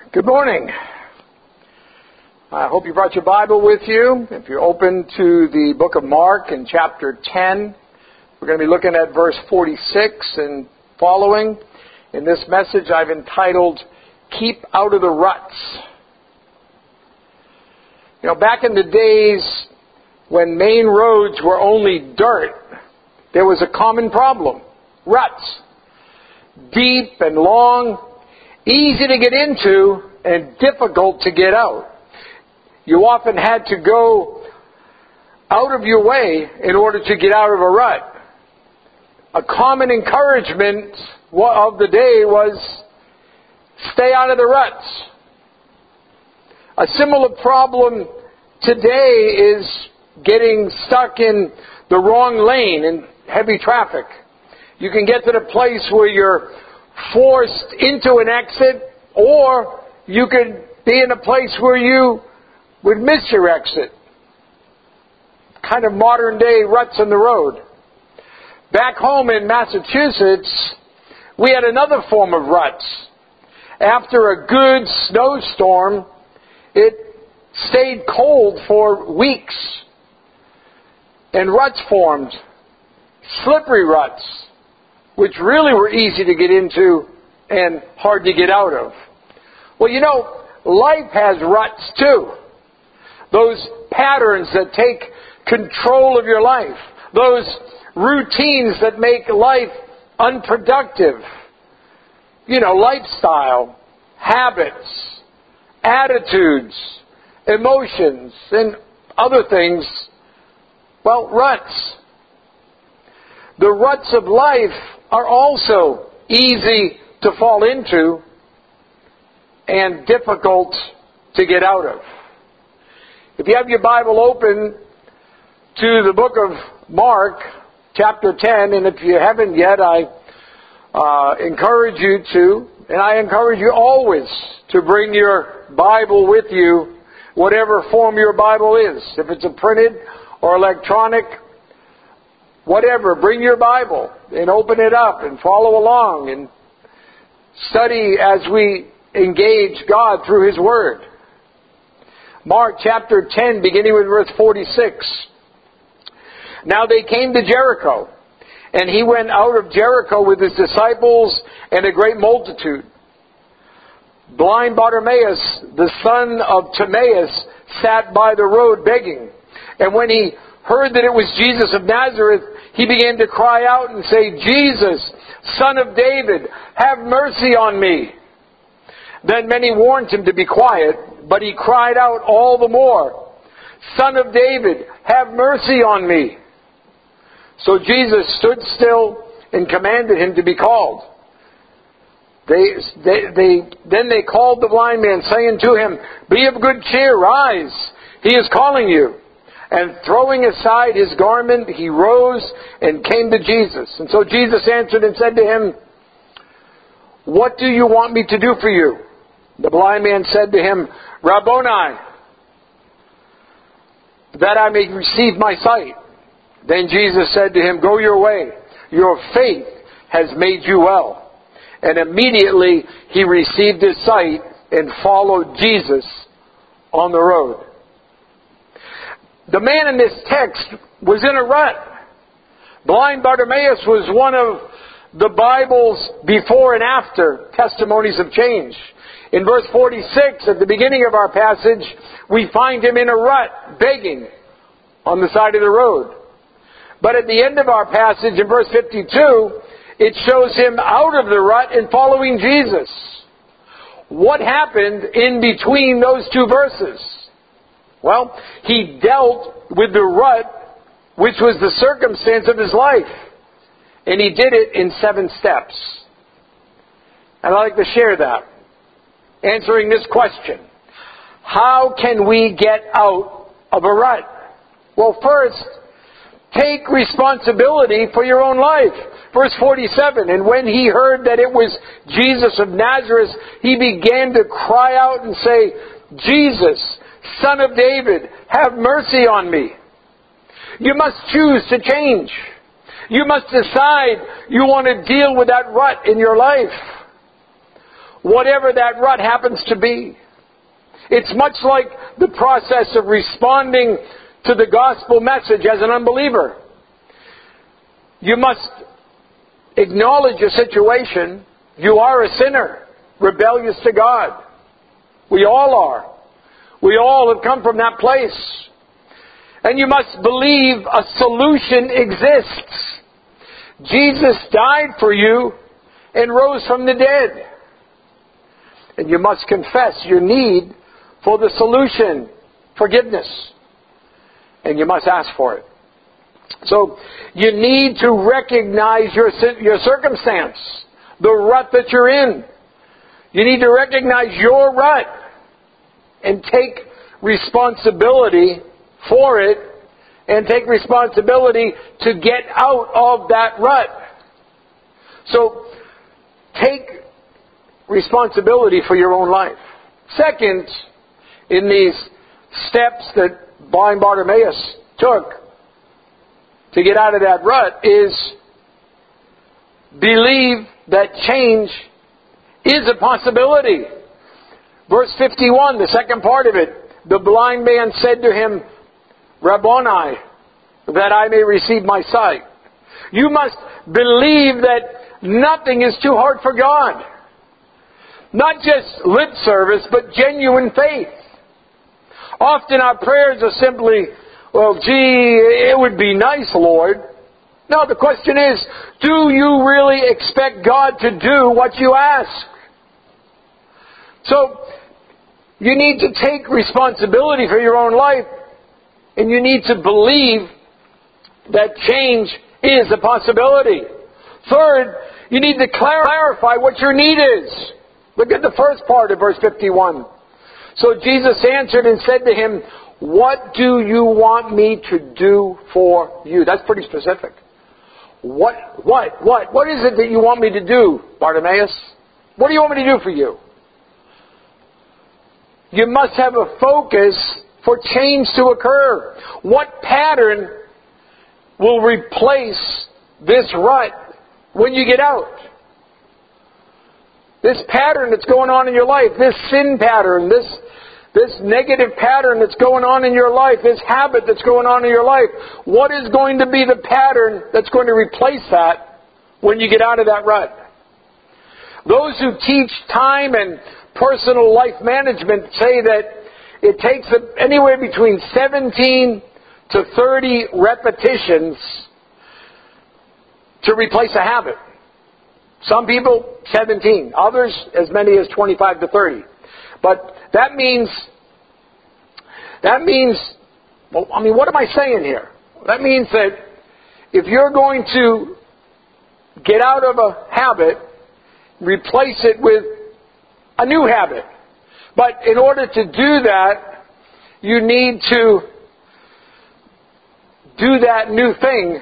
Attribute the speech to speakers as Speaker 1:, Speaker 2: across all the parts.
Speaker 1: Good morning. I hope you brought your Bible with you. If you're open to the book of Mark in chapter 10, we're going to be looking at verse 46 and following. In this message I've entitled, Keep Out of the Ruts. You know, back in the days when main roads were only dirt, there was a common problem. Ruts. Deep and long, easy to get into and difficult to get out. You often had to go out of your way in order to get out of a rut. A common encouragement of the day was, stay out of the ruts. A similar problem today is getting stuck in the wrong lane in heavy traffic. You can get to the place where you're forced into an exit, or you could be in a place where you would miss your exit. Kind of modern day ruts in the road. Back home in Massachusetts, we had another form of ruts. After a good snowstorm, it stayed cold for weeks, and ruts formed. Slippery ruts, which really were easy to get into and hard to get out of. Well, you know, life has ruts too. Those patterns that take control of your life. Those routines that make life unproductive. You know, lifestyle, habits, attitudes, emotions, and other things. Well, ruts. The ruts of life are also easy to fall into and difficult to get out of. If you have your Bible open to the book of Mark, chapter 10, and if you haven't yet, I encourage you to, and I encourage you always to bring your Bible with you, whatever form your Bible is. If it's a printed or electronic, whatever, bring your Bible and open it up and follow along and study as we engage God through His Word. Mark chapter 10, beginning with verse 46. Now they came to Jericho, and He went out of Jericho with His disciples and a great multitude. Blind Bartimaeus, the son of Timaeus, sat by the road begging. And when he heard that it was Jesus of Nazareth, he began to cry out and say, Jesus, Son of David, have mercy on me. Then many warned him to be quiet, but he cried out all the more, Son of David, have mercy on me. So Jesus stood still and commanded him to be called. Then they called the blind man, saying to him, Be of good cheer, rise, he is calling you. And throwing aside his garment, he rose and came to Jesus. And so Jesus answered and said to him, What do you want me to do for you? The blind man said to him, Rabboni, that I may receive my sight. Then Jesus said to him, Go your way. Your faith has made you well. And immediately he received his sight and followed Jesus on the road. The man in this text was in a rut. Blind Bartimaeus was one of the Bible's before and after testimonies of change. In verse 46, at the beginning of our passage, we find him in a rut, begging on the side of the road. But at the end of our passage, in verse 52, it shows him out of the rut and following Jesus. What happened in between those two verses? Well, he dealt with the rut, which was the circumstance of his life. And he did it in 7 steps. And I'd like to share that. Answering this question. How can we get out of a rut? Well, first, take responsibility for your own life. Verse 47, and when he heard that it was Jesus of Nazareth, he began to cry out and say, Jesus, Son of David, have mercy on me. You must choose to change. You must decide you want to deal with that rut in your life. whatever that rut happens to be. It's much like the process of responding to the gospel message as an unbeliever. You must acknowledge your situation. You are a sinner, rebellious to God. We all are. We all have come from that place. And you must believe a solution exists. Jesus died for you and rose from the dead. And you must confess your need for the solution, forgiveness. And you must ask for it. So you need to recognize your circumstance, the rut that you're in. You need to recognize your rut and take responsibility for it and take responsibility to get out of that rut. So take responsibility for your own life. Second, in these steps that blind Bartimaeus took to get out of that rut is believe that change is a possibility. Verse 51, the second part of it, the blind man said to him, Rabboni, that I may receive my sight. You must believe that nothing is too hard for God. Not just lip service, but genuine faith. Often our prayers are simply, well, gee, it would be nice, Lord. No, the question is, do you really expect God to do what you ask? So, you need to take responsibility for your own life, and you need to believe that change is a possibility. Third, you need to clarify what your need is. Look at the first part of verse 51. So Jesus answered and said to him, what do you want me to do for you? That's pretty specific. What is it that you want me to do, Bartimaeus? What do you want me to do for you? You must have a focus for change to occur. What pattern will replace this rut when you get out? This pattern that's going on in your life, this sin pattern, this negative pattern that's going on in your life, this habit that's going on in your life, what is going to be the pattern that's going to replace that when you get out of that rut? Those who teach time and personal life management say that it takes anywhere between 17 to 30 repetitions to replace a habit. Some people, 17. Others, as many as 25 to 30. But that means, well, I mean, what am I saying here? That means that if you're going to get out of a habit, replace it with a new habit. But in order to do that, you need to do that new thing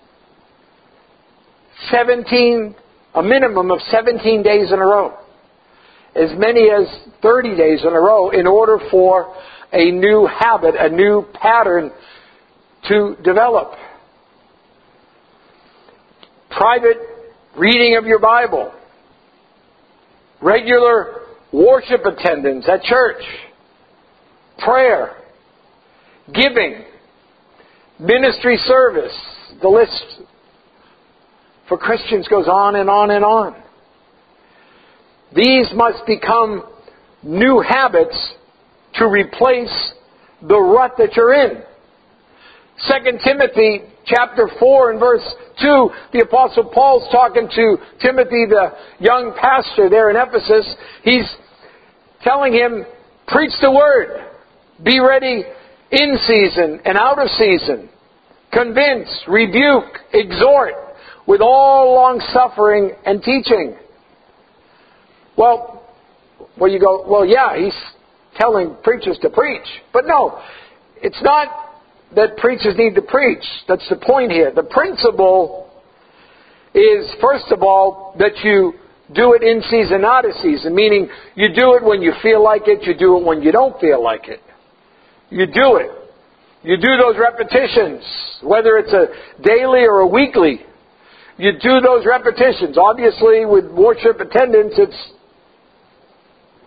Speaker 1: a minimum of 17 days in a row. As many as 30 days in a row in order for a new habit, a new pattern to develop. Private reading of your Bible. Regular worship attendance at church. Prayer. Giving. Ministry service. The list for Christians goes on and on and on. These must become new habits to replace the rut that you're in. 2 Timothy chapter 4 and verse 2, the Apostle Paul's talking to Timothy, the young pastor there in Ephesus. He's telling him, preach the word. Be ready in season and out of season. Convince, rebuke, exhort with all long suffering and teaching. Well, you go, well, yeah, he's telling preachers to preach. But no, it's not that preachers need to preach. That's the point here. The principle is, first of all, that you do it in season, out of season. Meaning, you do it when you feel like it. You do it when you don't feel like it. You do it. You do those repetitions, whether it's a daily or a weekly. You do those repetitions. Obviously, with worship attendance, it's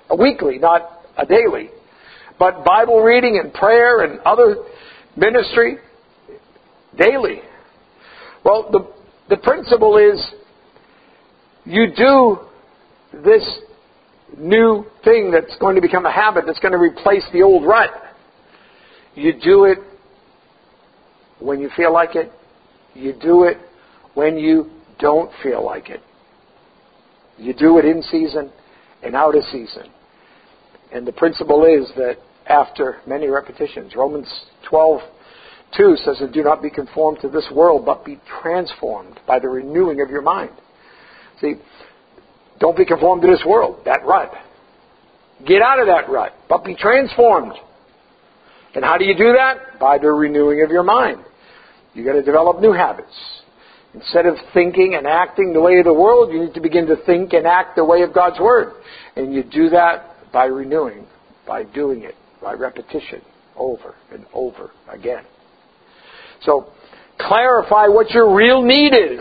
Speaker 1: a weekly, not a daily. But Bible reading and prayer and other ministry, daily. Well, the principle is you do this new thing that's going to become a habit, that's going to replace the old rut. You do it when you feel like it. You do it when you don't feel like it. You do it in season and out of season. And the principle is that after many repetitions, Romans 12:2 says, "And do not be conformed to this world, but be transformed by the renewing of your mind." See, don't be conformed to this world, that rut. Get out of that rut, but be transformed. And how do you do that? By the renewing of your mind. You've got to develop new habits. Instead of thinking and acting the way of the world, you need to begin to think and act the way of God's Word. And you do that by renewing, by doing it, by repetition, over and over again. So, clarify what your real need is.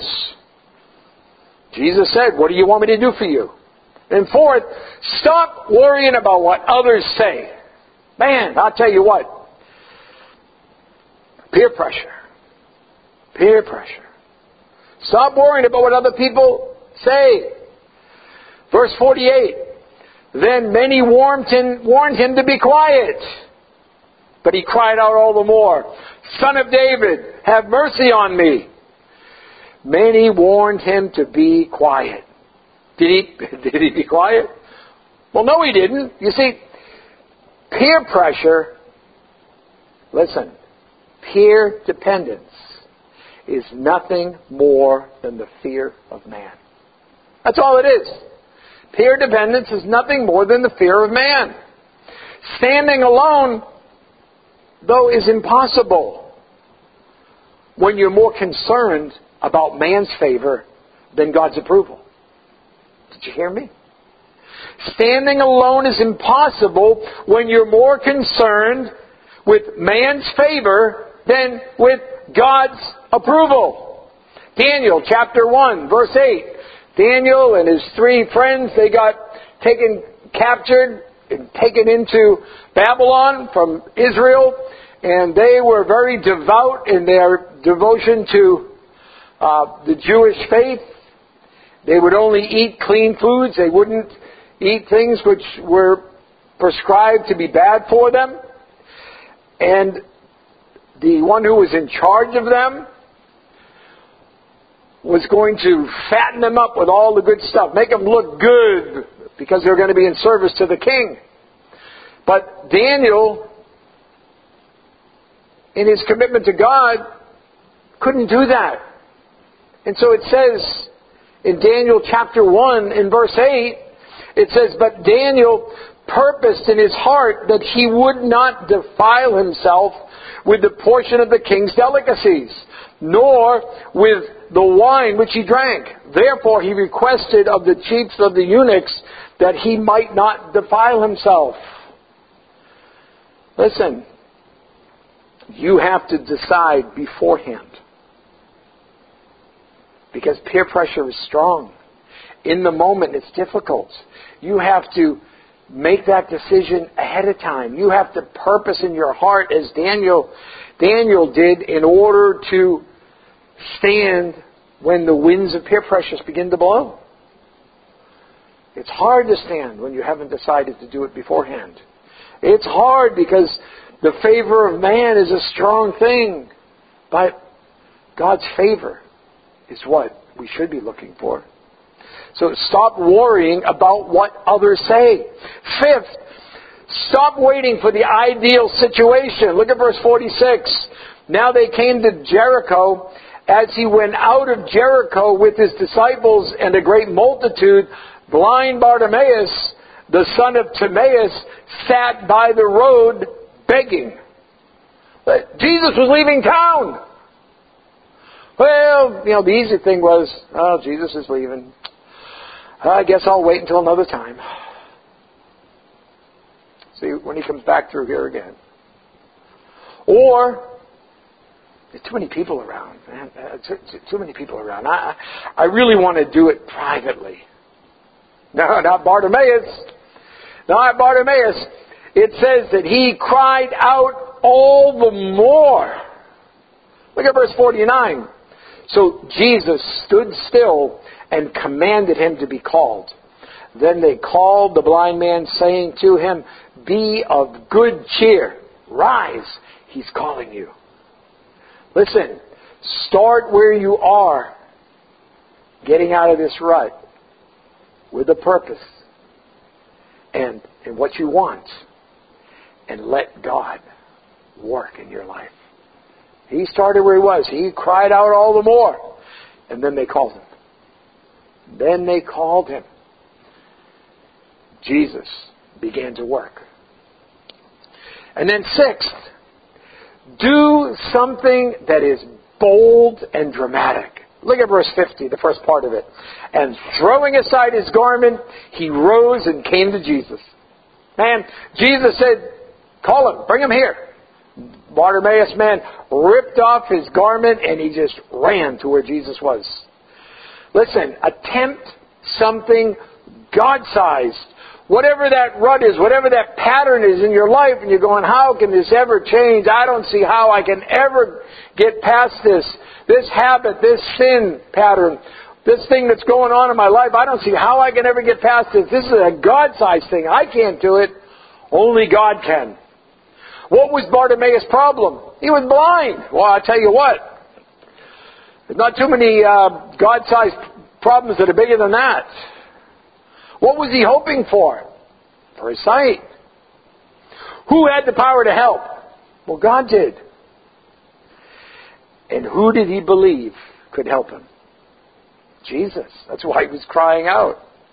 Speaker 1: Jesus said, "What do you want me to do for you?" And fourth, stop worrying about what others say. Man, I'll tell you what. Peer pressure. Peer pressure. Stop worrying about what other people say. Verse 48. Then many warned him to be quiet. But he cried out all the more, "Son of David, have mercy on me." Many warned him to be quiet. Did he be quiet? Well, no, he didn't. You see, peer pressure, listen, peer dependence is nothing more than the fear of man. That's all it is. Peer dependence is nothing more than the fear of man. Standing alone, though, is impossible when you're more concerned about man's favor than God's approval. Did you hear me? Standing alone is impossible when you're more concerned with man's favor than with God's approval. Daniel chapter 1 verse 8. Daniel and his 3 friends, they got captured and taken into Babylon from Israel, and they were very devout in their devotion to the Jewish faith. They would only eat clean foods. They wouldn't eat things which were prescribed to be bad for them. And the one who was in charge of them was going to fatten them up with all the good stuff, make them look good, because they're going to be in service to the king. But Daniel, in his commitment to God, couldn't do that. And so it says in Daniel chapter 1 in verse 8, it says, "But Daniel purposed in his heart that he would not defile himself with the portion of the king's delicacies, nor with the wine which he drank. Therefore he requested of the chiefs of the eunuchs that he might not defile himself." Listen, you have to decide beforehand, because peer pressure is strong. In the moment, it's difficult. You have to make that decision ahead of time. You have to purpose in your heart, as Daniel did, in order to stand when the winds of peer pressures begin to blow. It's hard to stand when you haven't decided to do it beforehand. It's hard because the favor of man is a strong thing. But God's favor is what we should be looking for. So stop worrying about what others say. Fifth, stop waiting for the ideal situation. Look at verse 46. Now they came to Jericho. As he went out of Jericho with his disciples and a great multitude, blind Bartimaeus, the son of Timaeus, sat by the road begging. Jesus was leaving town. Well, the easy thing was, Jesus is leaving. I guess I'll wait until another time. See, when he comes back through here again. Or, there's too many people around, man. Too many people around. I really want to do it privately. No, not Bartimaeus. Now at Bartimaeus, it says that he cried out all the more. Look at verse 49. So Jesus stood still and commanded him to be called. Then they called the blind man, saying to him, "Be of good cheer. Rise, he's calling you." Listen, start where you are, getting out of this rut with a purpose and what you want, and let God work in your life. He started where he was. He cried out all the more. And then they called him. Then they called him. Jesus began to work. And then sixth, do something that is bold and dramatic. Look at verse 50, the first part of it. And throwing aside his garment, he rose and came to Jesus. Man, Jesus said, "Call him, bring him here." Bartimaeus man ripped off his garment and he just ran to where Jesus was. Listen, attempt something God-sized. Whatever that rut is, whatever that pattern is in your life, and you're going, how can this ever change? I don't see how I can ever get past this habit, this sin pattern, this thing that's going on in my life. I don't see how I can ever get past this. This is a God-sized thing. I can't do it. Only God can. What was Bartimaeus' problem? He was blind. Well, I'll tell you what. There's not too many God-sized problems that are bigger than that. What was he hoping for? For his sight. Who had the power to help? Well, God did. And who did he believe could help him? Jesus. That's why he was crying out.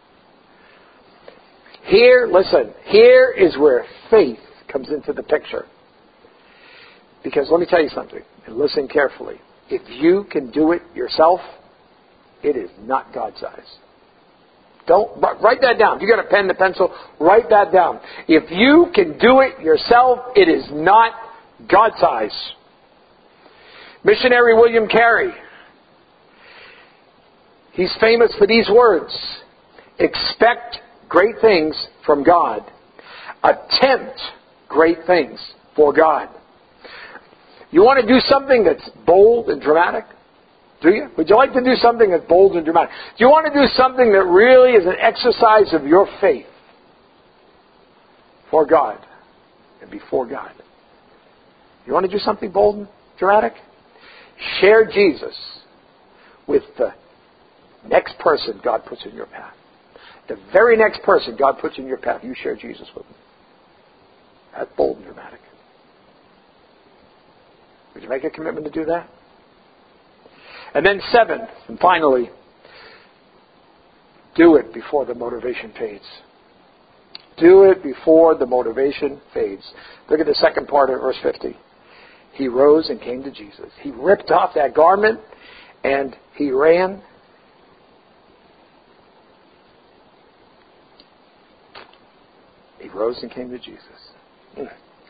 Speaker 1: Here, listen, here is where faith comes into the picture. Because let me tell you something, and listen carefully. If you can do it yourself, it is not God-sized. Don't write that down. If you got a pen and a pencil, write that down. If you can do it yourself, it is not God-sized. Missionary William Carey, he's famous for these words: expect great things from God. Attempt great things for God. You want to do something that's bold and dramatic? Do you? Would you like to do something that's bold and dramatic? Do you want to do something that really is an exercise of your faith for God and before God? You want to do something bold and dramatic? Share Jesus with the next person God puts in your path. The very next person God puts in your path, you share Jesus with them. That's bold and dramatic. Would you make a commitment to do that? And then seventh, and finally, do it before the motivation fades. Do it before the motivation fades. Look at the second part of verse 50. He rose and came to Jesus. He ripped off that garment and he ran. He rose and came to Jesus.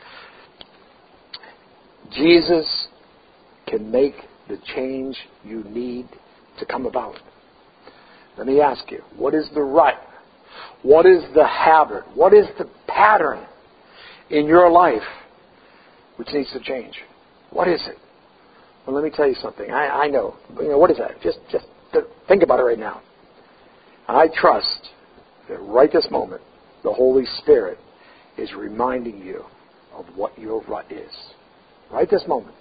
Speaker 1: Jesus can make the change you need to come about. Let me ask you, what is the rut? What is the habit? What is the pattern in your life which needs to change? What is it? Well, let me tell you something. I know. What is that? Just think about it right now. I trust that right this moment, the Holy Spirit is reminding you of what your rut is. Right this moment.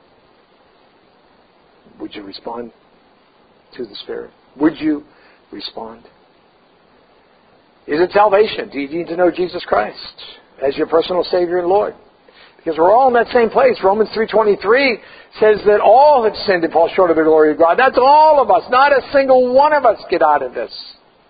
Speaker 1: Would you respond to the Spirit? Would you respond? Is it salvation? Do you need to know Jesus Christ as your personal Savior and Lord? Because we're all in that same place. Romans 3:23 says that all have sinned and fall short of the glory of God. That's all of us. Not a single one of us get out of this.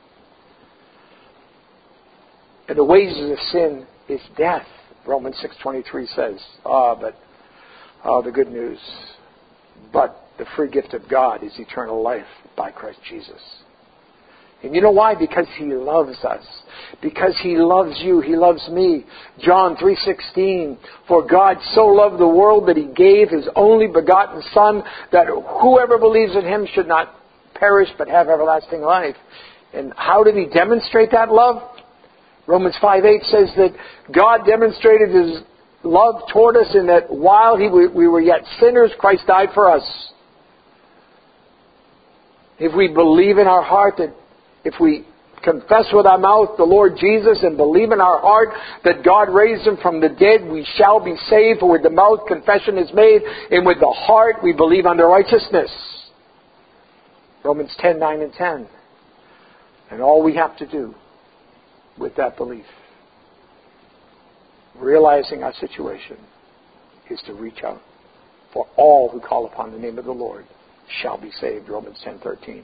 Speaker 1: And the wages of sin is death. Romans 6:23 says. The good news. But the free gift of God is eternal life by Christ Jesus. And you know why? Because He loves us. Because He loves you. He loves me. John 3:16. For God so loved the world that He gave His only begotten Son, that whoever believes in Him should not perish but have everlasting life. And how did He demonstrate that love? Romans 5:8 says that God demonstrated His love toward us in that while we were yet sinners, Christ died for us. If we believe in our heart that if we confess with our mouth the Lord Jesus and believe in our heart that God raised Him from the dead, we shall be saved. For with the mouth confession is made, and with the heart we believe unto righteousness. Romans 10:9 and 10. And all we have to do with that belief, realizing our situation, is to reach out. For all who call upon the name of the Lord shall be saved. Romans 10:13.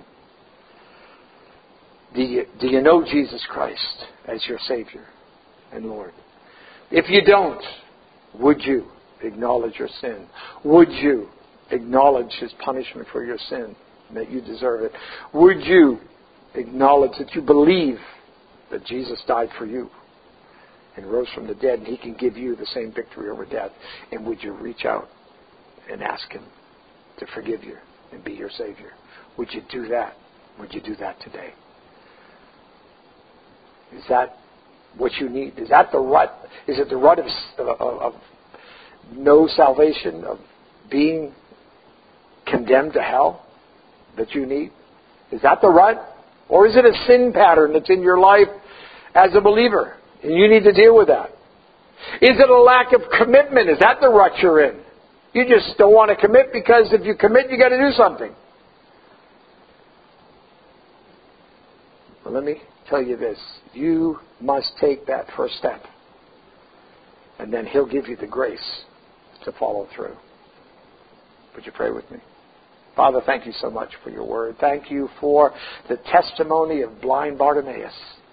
Speaker 1: Do you know Jesus Christ as your Savior and Lord? If you don't, would you acknowledge your sin? Would you acknowledge His punishment for your sin, that you deserve it? Would you acknowledge that you believe that Jesus died for you and rose from the dead, and He can give you the same victory over death? And would you reach out and ask Him to forgive you and be your Savior? Would you do that? Would you do that today? Is that what you need? Is that the rut? Is it the rut of no salvation, of being condemned to hell that you need? Is that the rut? Or is it a sin pattern that's in your life as a believer, and you need to deal with that? Is it a lack of commitment? Is that the rut you're in? You just don't want to commit because if you commit, you got to do something. Well, let me tell you this. You must take that first step, and then He'll give you the grace to follow through. Would you pray with me? Father, thank you so much for your word. Thank you for the testimony of blind Bartimaeus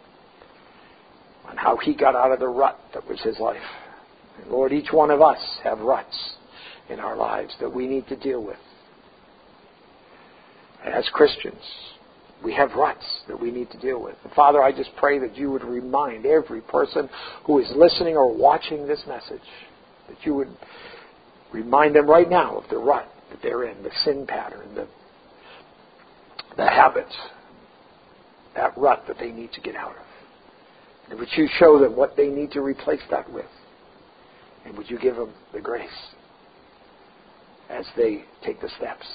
Speaker 1: on how he got out of the rut that was his life. And Lord, each one of us have ruts in our lives that we need to deal with. As Christians, we have ruts that we need to deal with. And Father, I just pray that you would remind every person who is listening or watching this message, that you would remind them right now of the rut that they're in, the sin pattern, the habits, that rut that they need to get out of. And would you show them what they need to replace that with? And would you give them the grace as they take the steps?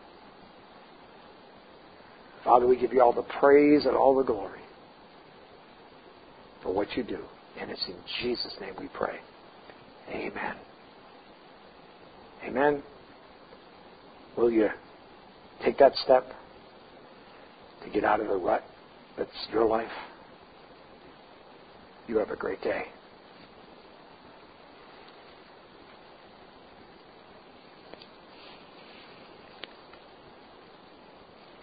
Speaker 1: Father, we give you all the praise and all the glory for what you do. And it's in Jesus' name we pray. Amen. Amen. Will you take that step to get out of the rut that's your life? You have a great day.